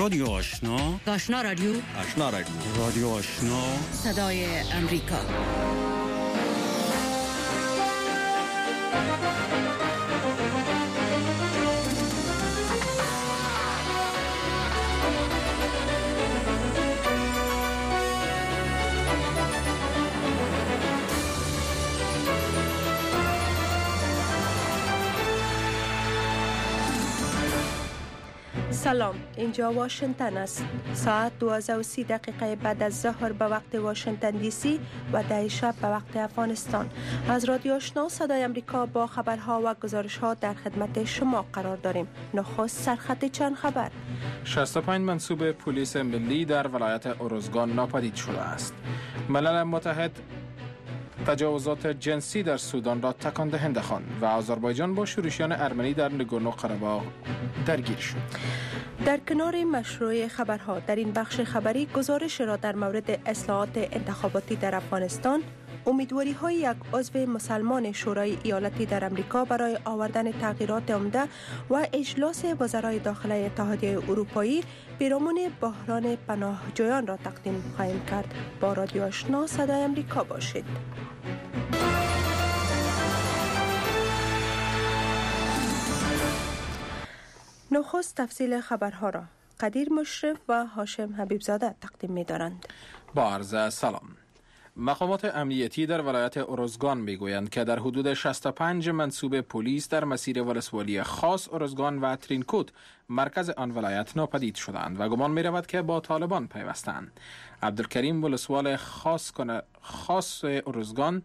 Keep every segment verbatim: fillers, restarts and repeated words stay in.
رادیو آشنا، آشنا رادیو آشنا رادیو رادیو آشنا، صدای امریکا. سلام، اینجا واشنگتن است. ساعت دوازده و سی دقیقه بعد از ظهر به وقت واشنگتن دی سی و ده شب به وقت افغانستان. از رادیو آشنا صدای امریکا با خبرها و گزارشها در خدمت شما قرار داریم. نخست سرخط چند خبر. شصت و پنج منصوب پلیس ملی در ولایت اروزگان ناپدید شده است. ملل متحد تجاوزات جنسی در سودان را تکان دهنده خواند و آذربایجان با شورشیان ارمنی در نگورنو قره‌باغ درگیر شد. در کنار مشروع خبرها در این بخش خبری گزارش را در مورد اصلاحات انتخاباتی در افغانستان، امیدواری های یک عضو مسلمان شورای ایالتی در امریکا برای آوردن تغییرات عمده و اجلاس وزرای داخله اتحادیه اروپایی پیرامون بحران پناهجویان را تقدیم خواهیم کرد. با رادیو آشنا صدای امریکا باشید. نخست تفصیل خبرها را قدیر مشرف و هاشم حبیبزاده تقدیم می دارند. با عرض سلام. مقامات امنیتی در ولایت اروزگان میگویند که در حدود شصت و پنج منصوب پلیس در مسیر ولسوالی خاص اروزگان و ترینکوت مرکز آن ولایت ناپدید شدند و گمان می رود که با طالبان پیوستند. عبدالکریم ولسوال خاص کنه خاص اروزگان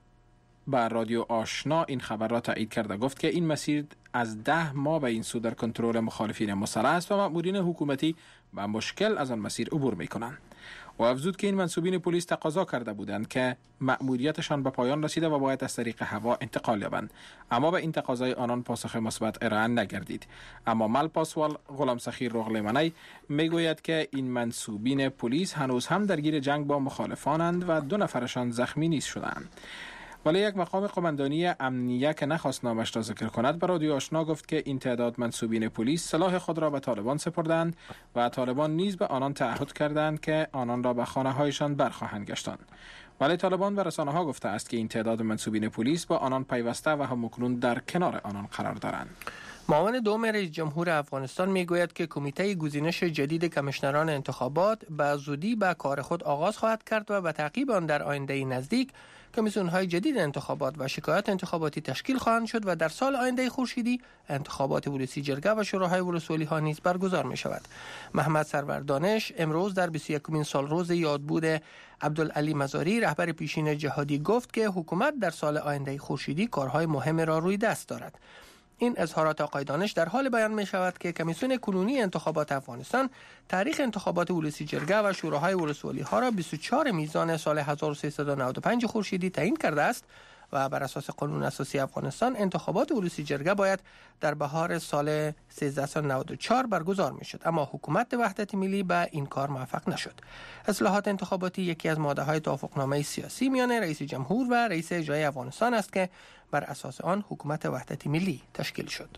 با رادیو آشنا این خبر را تایید کرده، گفت که این مسیر از ده ماه به این سو در کنترل مخالفین مسلح است و مأمورین حکومتی با مشکل از آن مسیر عبور می کنند. و افزود که این منصوبین پلیس تقاضا کرده بودند که مأموریتشان به پایان رسیده و باید از طریق هوا انتقال یابند، اما به این تقاضای آنان پاسخ مثبت ارائه نگردید. اما مل پاسوال غلام سخیر رغلمنی میگوید که این منصوبین پلیس هنوز هم درگیر جنگ با مخالفانند و دو نفرشان زخمی نیز شدند. ولی یک مقام قماندانی امنیه که نخواست نامش را ذکر کند به رادیو آشنا گفت که این تعداد منصوبین پلیس سلاح خود را به طالبان سپردند و طالبان نیز به آنان تعهد کردند که آنان را به خانه هایشان برخواهند گشتند. ولی طالبان به رسانه ها گفته است که این تعداد منصوبین پلیس با آنان پیوسته و همکنون در کنار آنان قرار دارند. معاون دوم رئیس جمهور افغانستان میگوید که کمیته گزینش جدید کمیشنران انتخابات به زودی به کار خود آغاز خواهد کرد و به تعقیب آن در آینده نزدیک کمیسیون‌های جدید انتخابات و شکایات انتخاباتی تشکیل خواهند شد و در سال آینده خورشیدی انتخابات ولسی جرگه و شوراهای ولسوالی ها نیز برگزار می شود. محمد سرور دانش امروز در بیست و یکمین سالروز یادبود عبدالعلی مزاری رهبر پیشین جهادی گفت که حکومت در سال آینده خورشیدی کارهای مهم را روی دست دارد. این اظهارات آقای دانش در حال بیان می شود که کمیسیون کنونی انتخابات افغانستان تاریخ انتخابات ولسی جرگه و شوراهای ولسوالی ها را بیست و چهارم میزان سال هزار و سیصد و نود و پنج خورشیدی تعیین کرده است و بر اساس قانون اساسی افغانستان انتخابات ولسی جرگه باید در بهار سال سیزده نود و چهار برگزار می شد، اما حکومت وحدت ملی به این کار موفق نشد. اصلاحات انتخاباتی یکی از ماده‌های توافقنامه سیاسی میان رئیس جمهور و رئیس اجرایی افغانستان است که بر اساس آن حکومت وحدت ملی تشکیل شد.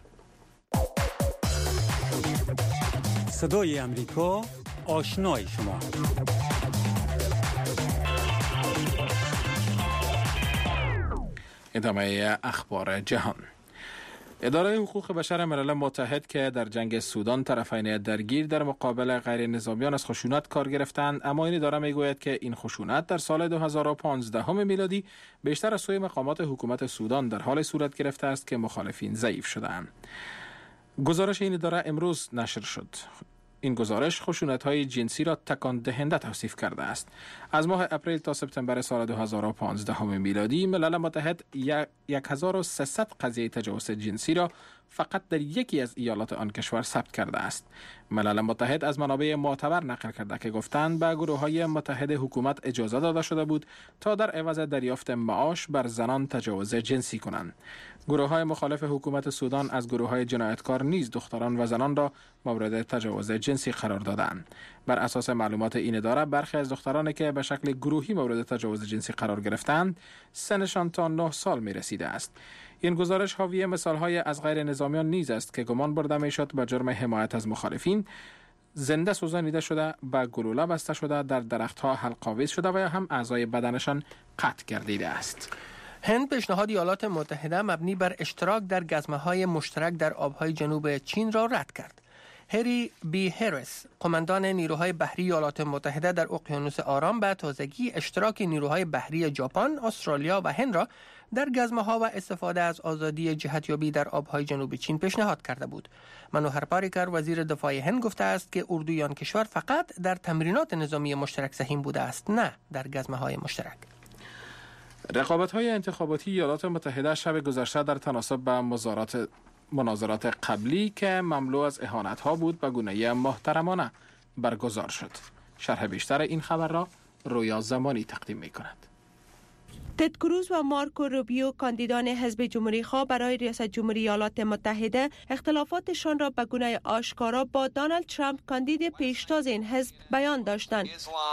صدای امریکا، آشنای شما. ادامه اخبار جهان. اداره حقوق بشر ملل متحد که در جنگ سودان طرفین درگیر در مقابل غیر نظامیان از خشونت کار گرفتند، اما این اداره میگوید که این خشونت در سال دو هزار و پانزده میلادی بیشتر از سوی مقامات حکومت سودان در حال صورت گرفته است که مخالفین ضعیف شدند. گزارش این اداره امروز نشر شد. این گزارش خشونت‌های جنسی را تکان دهنده توصیف کرده است. از ماه اپریل تا سپتامبر سال دو هزار و پانزده میلادی ملل متحد هزار و سیصد قضیه تجاوز جنسی را فقط در یکی از ایالات آن کشور ثبت کرده است. ملل متحد از منابع معتبر نقل کرده که گفتند به گروه‌های متحد حکومت اجازه داده شده بود تا در عوض دریافت معاش بر زنان تجاوز جنسی کنند. گروه‌های مخالف حکومت سودان از گروه‌های جنایتکار نیز دختران و زنان را مورد تجاوز جنسی قرار دادند. بر اساس معلومات این اداره برخی از دخترانی که به شکل گروهی مورد تجاوز جنسی قرار گرفتند سنشان تا نه سال می رسیده است. این گزارش حاوی مثال‌های از غیر نظامیان نیز است که گمان برده می‌شد به جرم حمایت از مخالفین زنده سوزانیده شده، به گلوله بسته شده، در درختها حلق‌آویز شده و یا هم اعضای بدنشان قطع گردیده است. هند پیشنهاد ایالات متحده مبنی بر اشتراک در گزمه‌های مشترک در آبهای جنوب چین را رد کرد. هری بی هریس، قماندان نیروهای بحری ایالات متحده در اقیانوس آرام، به تازگی اشتراک نیروهای بحری ژاپن، استرالیا و هند را در گزمه‌ها و استفاده از آزادی جهتیابی در آبهای جنوب چین پیشنهاد کرده بود. منوهر پاریکر، وزیر دفاع هند، گفته است که اردوی آن کشور فقط در تمرینات نظامی مشترک سهیم بوده است، نه در گزمه‌های مشترک. رقابت‌های انتخاباتی ایالات متحده شب گذشته در تناسب با مذارات مناظرات قبلی که مملو از اهانت‌ها بود به گونه محترمانه برگزار شد. شرح بیشتر این خبر را رویا زمانی تقدیم می‌کند. تد کروز و مارکو روبیو، کاندیدان حزب جمهوری خواه برای ریاست جمهوری ایالات متحده، اختلافاتشان را به گونه آشکارا با دونالد ترامپ، کاندید پیشتاز این حزب، بیان داشتند.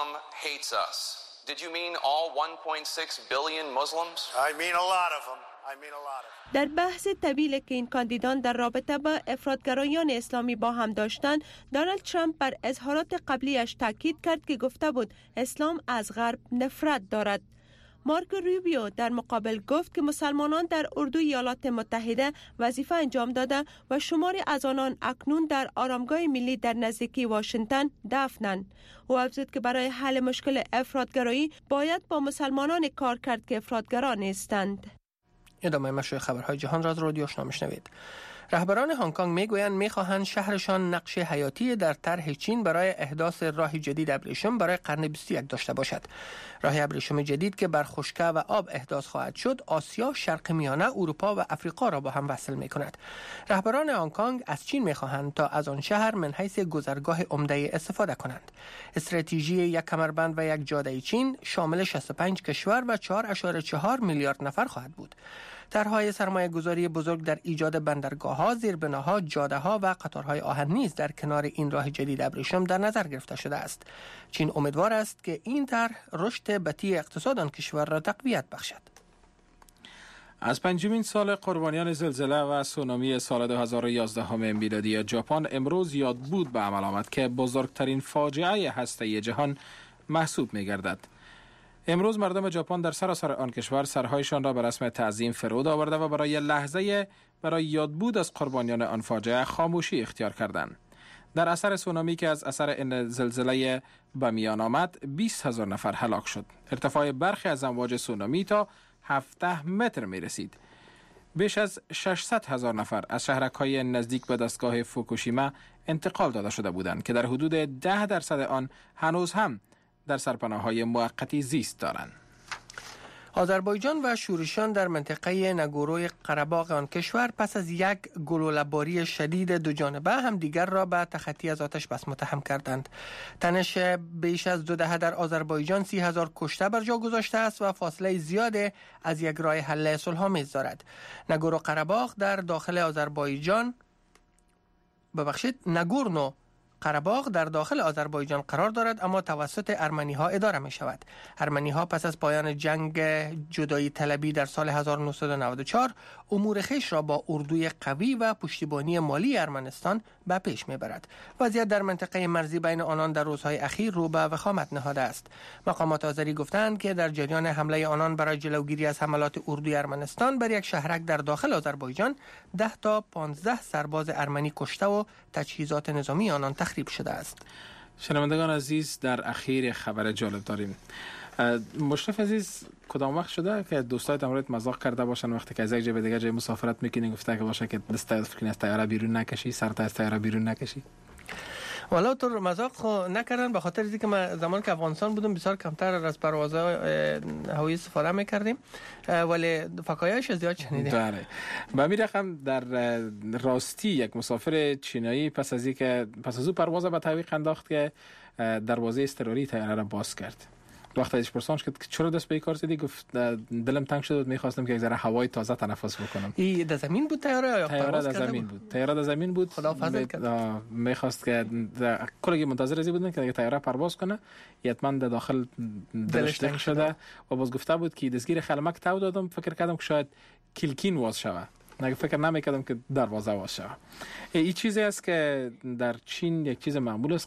Did you mean all one point six billion Muslims? I mean a lot of them. I mean a lot of them. در بحث طویلی که این کاندیدان در رابطه با افراطگرایان اسلامی با هم داشتند، دونالد ترامپ بر اظهارات قبلیش تاکید کرد که گفته بود اسلام از غرب نفرت دارد. مارکو روبیو در مقابل گفت که مسلمانان در اردوی ایالات متحده وظیفه انجام داده و شماری از آنان اکنون در آرامگاه ملی در نزدیکی واشنگتن دفنند. او افزود که برای حل مشکل افراطگرایی باید با مسلمانان کار کرد که افراطگرا نیستند. ادامه مشروع خبرهای جهان را از رادیو آشنا میشنوید. رهبران هنگ کنگ میگویند میخواهند شهرشان نقش حیاتی در طرح چین برای احداث راه جدید ابریشم برای قرن بیست و یک داشته باشد. راه ابریشم جدید که بر خشکی و آب احداث خواهد شد، آسیا، شرق میانه، اروپا و افریقا را با هم وصل میکند. رهبران هنگ کنگ از چین میخواهند تا از آن شهر من حیث گذرگاه عمده استفاده کنند. استراتژی یک کمربند و یک جاده چین شامل شصت و پنج کشور و چهار ممیز چهار میلیارد نفر خواهد بود. طرح‌های سرمایه گذاری بزرگ در ایجاد بندرگاه‌ها، زیربناها، جاده‌ها و قطارهای آهن نیز در کنار این راه جدید ابریشم در نظر گرفته شده است. چین امیدوار است که این طرح رشد بطیء اقتصاد آن کشور را تقویت بخشد. از پنجمین سال قربانیان زلزله و سونامی سال دو هزار و یازده میلادی ژاپن امروز یاد بود به عمل آمد که بزرگترین فاجعه هسته‌ای جهان محسوب می‌گردد. امروز مردم ژاپن در سراسر آن کشور سرهایشان را به رسم تعظیم فرود آورده و برای لحظه برای یادبود از قربانیان آن فاجعه خاموشی اختیار کردند. در اثر سونامی که از اثر این زلزله به میان آمد، بیست هزار نفر هلاک شد. ارتفاع برخی از امواج سونامی تا هفده متر می رسید. بیش از ششصد هزار نفر از شهرک‌های نزدیک به دستگاه فوکوشیما انتقال داده شده بودند که در حدود ده درصد آن هنوز هم در سرپناه‌های موقتی زیست دارند. آذربایجان و شورشیان در منطقه نگوروی قره‌باغ آن کشور پس از یک گلوله‌باری شدید دو جانبه هم دیگر را به تخطی از آتش بس متهم کردند. تنش بیش از دو دهه در آذربایجان سی هزار کشته بر جا گذاشته است و فاصله زیاد از یک راه حل صلح‌آمیز دارد. نگورو قره‌باغ در داخل آذربایجان ببخشید نگورنو قره‌باغ در داخل آذربایجان قرار دارد، اما توسط ارمنی‌ها اداره می شود. ارمنی‌ها پس از پایان جنگ جدایی طلبی در سال هزار و نهصد و نود و چهار امور خویش را با اردوی قوی و پشتیبانی مالی ارمنستان به پیش میبرد. وضعیت در منطقه مرزی بین آنان در روزهای اخیر رو به وخامت نهاده است. مقامات آذری گفتند که در جریان حمله آنان برای جلوگیری از حملات اردوی ارمنستان بر یک شهرک در داخل آذربایجان ده تا پانزده سرباز ارمنی کشته و تجهیزات نظامی آنان تخریب شده است. شنوندگان عزیز، در اخیر خبر جالب داریم. مشرف عزیز، کدام وقت شده که دوستای تمرات مزاق کرده باشن وقتی که از یک جای به دیگه جای مسافرت میکنین گفته که باشه که دست فکرین از طیاره بیرون نکشی، سرت از طیاره بیرون نکشی؟ والا تو مزاق خو نکردن، به خاطر اینکه ما زمان که افغانستان بودم بسیار کمتر از پروازهای هوایی استفاده میکردیم، ولی فکایش زیاد شنیدیم. داره. به همین رقم در راستی یک مسافر چینایی پس از اینکه پس از او پرواز به تعویق انداخت که دروازه اضطراری طیاره را باز کرد. وقتی ازش پرسانش کرد که چرا دست به این کار زدی، گفت دلم تنگ شد و می‌خواستم که یک ذره هوای تازه تنفس بکنم. این در زمین بود طیاره یا طیاره در زمین بود؟ طیاره در زمین بود. خدا فضل کرد. می‌خواست که کلی منتظر از بودن که طیاره پرواز کنه، حتما داخل دلش تنگ شده و باز گفته بود که دستگیر خلمک تو دادم، فکر کردم که شاید کلکین واز شود. نه فکر نمی‌کردم که دروازه واز شود. این چیزی است که در چین یک چیز معمول است